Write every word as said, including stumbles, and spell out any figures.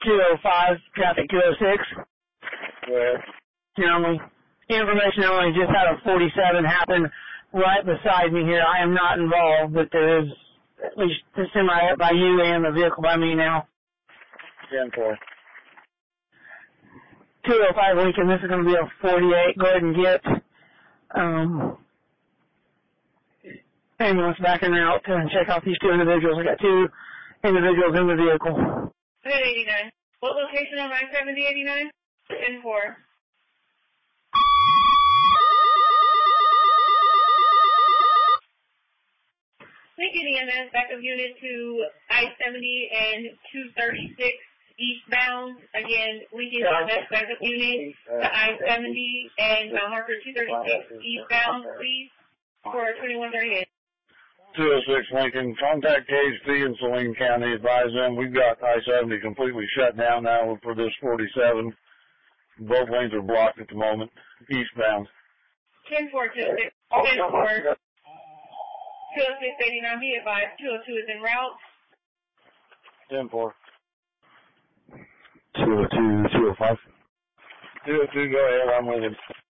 two oh five, traffic two oh six. Where? You know, only, information only just had a forty-seven happen right beside me here. I am not involved, but there is at least the semi up by you and the vehicle by me now. ten four. two oh five Lincoln, this is going to be a forty-eight. Go ahead and get um, ambulance back en route and check out these two individuals. I got two individuals in the vehicle. Good eighty-nine. What location on I seventy eighty-nine? ten four. Lincoln E M S backup unit to I seventy and two thirty-six eastbound. Again, Lincoln E M S backup unit to I seventy and Mount Harper two thirty-six eastbound, please, for twenty-one thirty-eight. two oh six Lincoln, contact K H P in Saline County, advise them we've got I seventy completely shut down now for this forty-seven. Both lanes are blocked at the moment, eastbound. ten four two oh six. ten four. two oh six eighty-nine, be advised, two oh two is en route. ten four. two oh two, two oh five. two oh two, go ahead, I'm with him.